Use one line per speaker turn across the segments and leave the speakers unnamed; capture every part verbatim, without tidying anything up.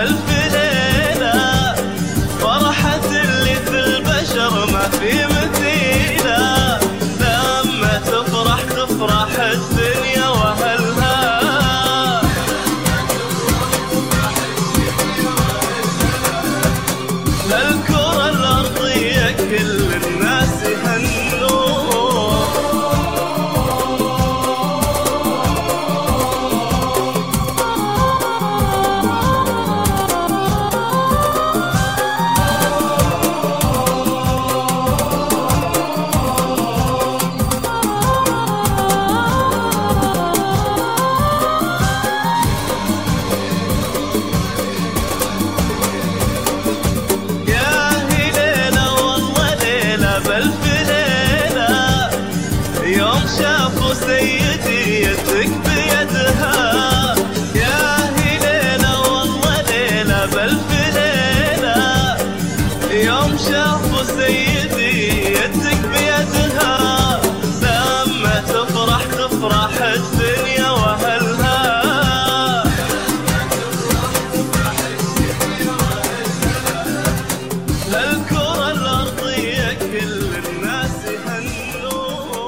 بألف ليلة، فرحة اللي في البشر ما في مثيلة، لما تفرح تفرح الدنيا وأهلها. للكرة الأرضية كل الناس يهنوا، شافوا سيدي يدك بيدها. يا هي ليلة والله ليلة بألف ليلة، يوم شافوا سيدي يدك بيدها، لما تفرح تفرح الدنيا وأهلها. للكرة الأرضية كل الناس يهنوا.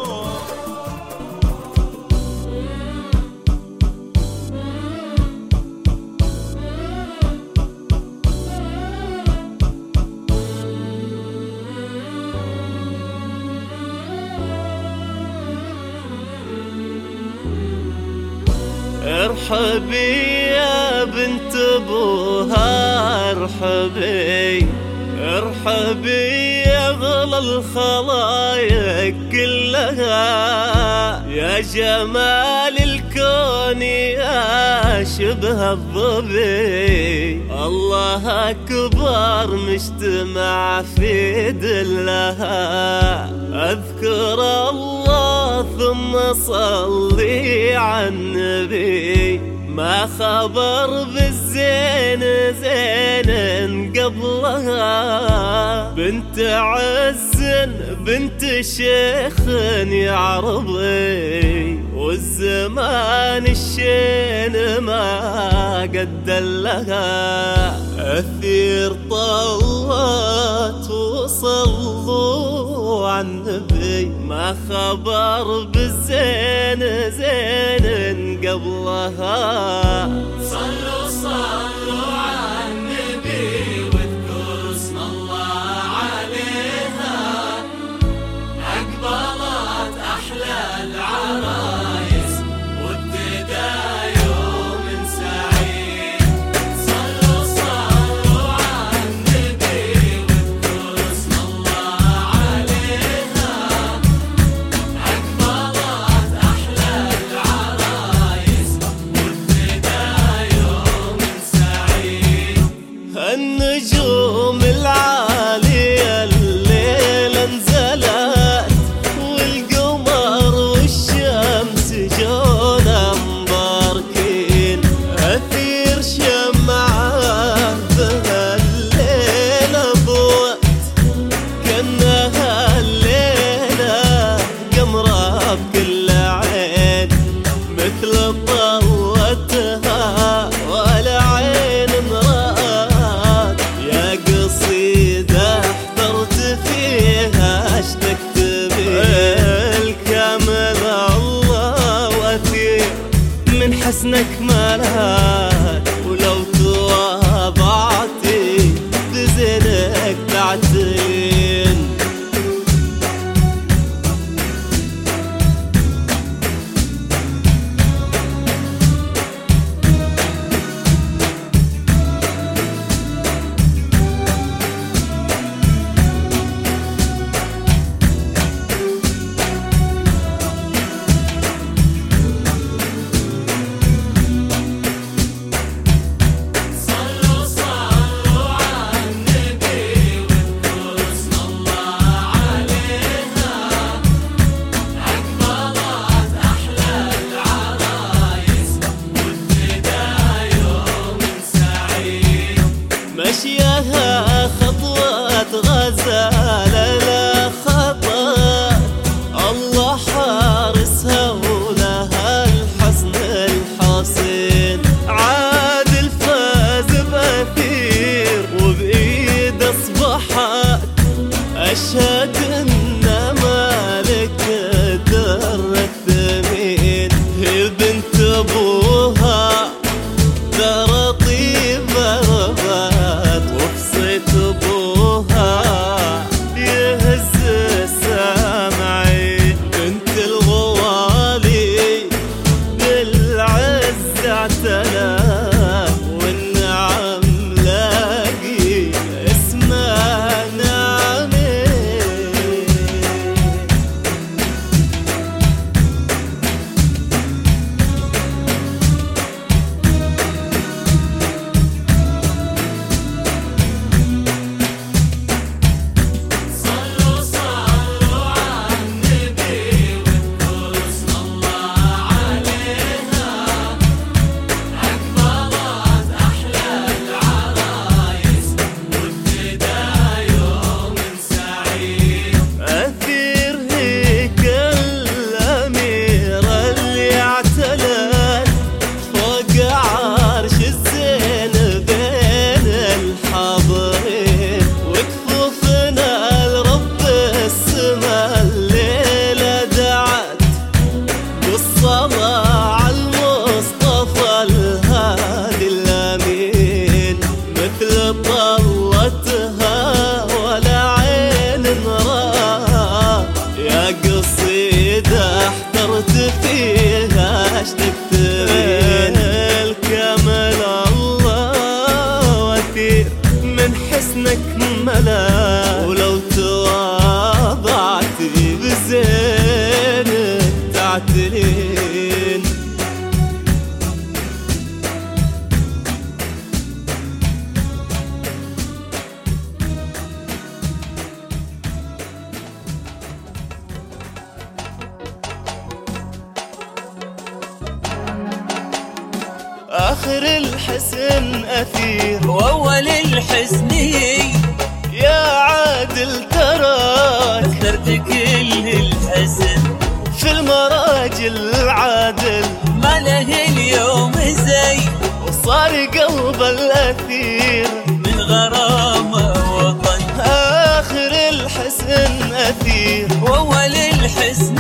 ارحبي يا بنت ابوها، ارحبي ارحبي يا غلا الخلايق كلها، يا جمال الكون يا شبه الظبي، الله اكبر مجتمع في دلها. اذكر الله ثم صلي على النبي، ما خبر بالزين زين قبلها، بنت عز بنت شيخ يا عربي، والزمان الشين ما قد لها. أثير طوات وصلوا على النبي، ما خبر بالزين زين قبلها.
صلوا صلوا على النبي واذكروا اسم الله عليها، أقبلت أحلى العرايس وابتدى يوم سعيد. صلوا صلوا على النبي واذكروا اسم الله عليها، أقبلت أحلى العرايس وابتدى يوم سعيد.
النجوم العالية الليلة نزلت، والقمر والشمس جونا مباركين، أثير شمعة بهالليلة ضوت، كأنها الليلة قمرة بكل عين، مثل طوتها ولا عين مرات. يا قصيدة احضرت فيها اشتقت بالكامل الله وأثير من حسنك مالات، ولو تواضعتي بزينك تعتين.
صلوا صلوا على النبي واذكروا اسم الله عليها، أقبلت أحلى العرايس وابتدى يوم سعيد.
مشيها خطوات غزالة لا خطأ، الله حارسها ولها الحسن الحسين، عاد الفاز بأثير حسنك ملا، ولو تواضعت بزينك تعتلين. آخر الحسن أثير
وأول الحسن
يا عادل تراك
اخترت كل الحسن
في المراجل عادل،
ما له اليوم زي
وصار قلب الأثير
من غرامة وطن.
آخر الحسن أثير
وأول الحسن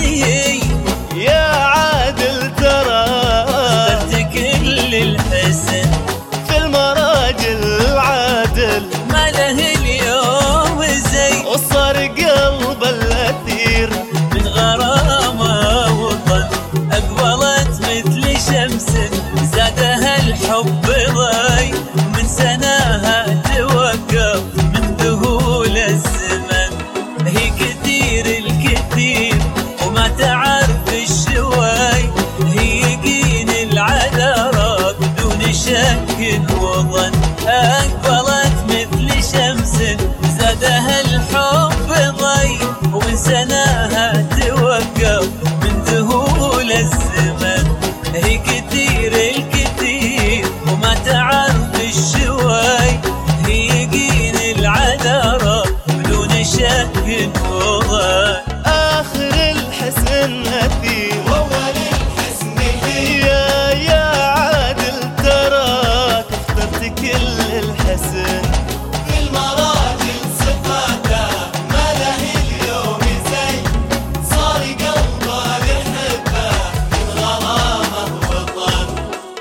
يا عادل تراك
اخترت كل الحسن
في المراجل عادل،
ما له اليوم زي
وصار قلب الأثير
من غرامة وطن. أقبلت مثل شمس زادها الحب ضي، من سناها توقف من ذهول الزمن. هي كثير الكثير وما تعرف الشوي، هي يقين العذراء بدون شك وظن. أقبلت مثل شمس زادها الحب ضي، ومن سناها توقف من ذهول الزمن. هي كثير الكثير وما تعرف الشوي، هي يقين العذراء بدون شك وظن.
آخر الحسن أثير وأول الحسن يا يا عادل تراك اخترت كل الحسن في المراجل صفاته، ما له اليوم زي صار قلبه يحبه من غرامه وطن.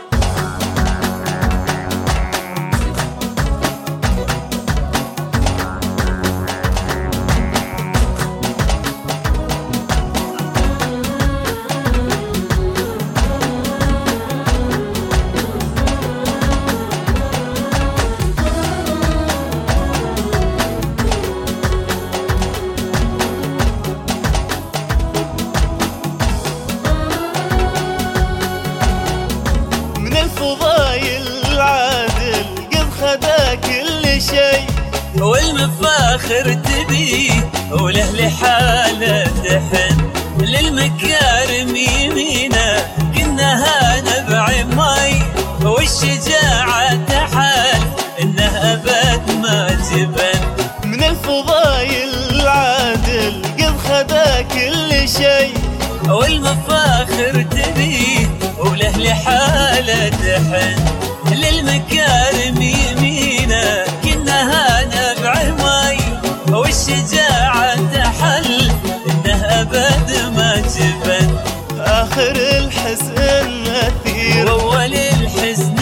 من الفضايل العادل قد خدا كل شيء،
والمفاخر تبيه وله لحاله تحن. للمكارم يمينه كنها نبع مي، والشجاعة تحال انه ابد ما جبن.
من الفضايل العادل قد خدا كل شيء،
والمفاخر تبيه وله لحاله تحن. للمكارم يمينه كنها نبع مي، والشجاعة تحل انه ابد ما جبن.
آخر الحسن أثير
وأول الحسن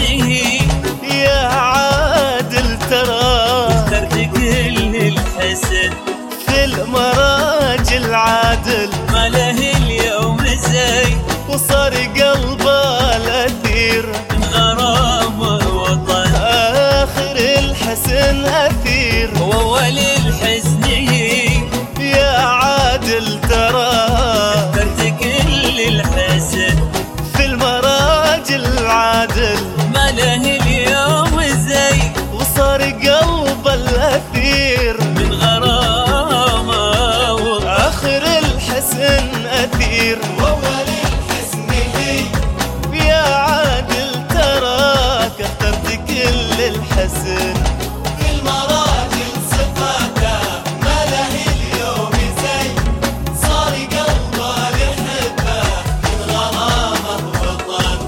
يا عادل تراك
اخترت كل الحسن
في المراجل عادل،
ما له اليوم زي
وصار قلبه الأثير
من غرامة وطن.
آخر الحسن أثير
وأول الحسن
يا عادل تراك
اخترت كل الحسن
في المراجل عادل،
ما له اليوم زي
وصار قلب الأثير
من غرامة وطن.
آخر الحسن أثير وأول الحسن يا عادل تراك اخترت كل الحسن في المراجل صفاته، ما له اليوم زي صار قلبه يحبه من غرامه وطن.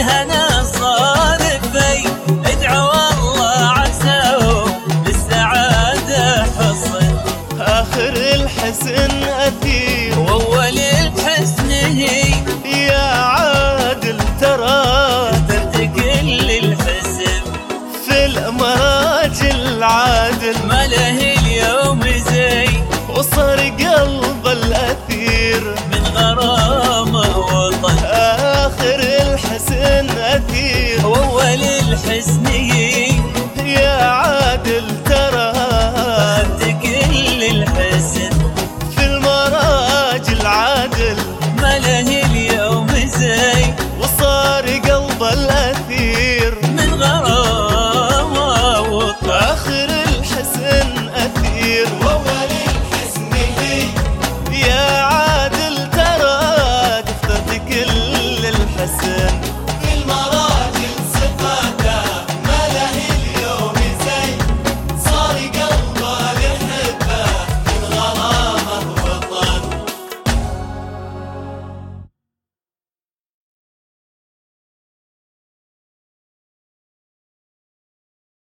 الهنا صار في، ادعوا الله عساه للسعادة حصن.
آخر الحسن أثير
وأول الحسن هي،
يا عادل ترى
اخترت كل الحسن.
في الأمراجل عادل
ما له اليوم زي،
وصار قلب الأثير
من غرامه وطن.
آخر الحسن أثير
وأول الحسن هي،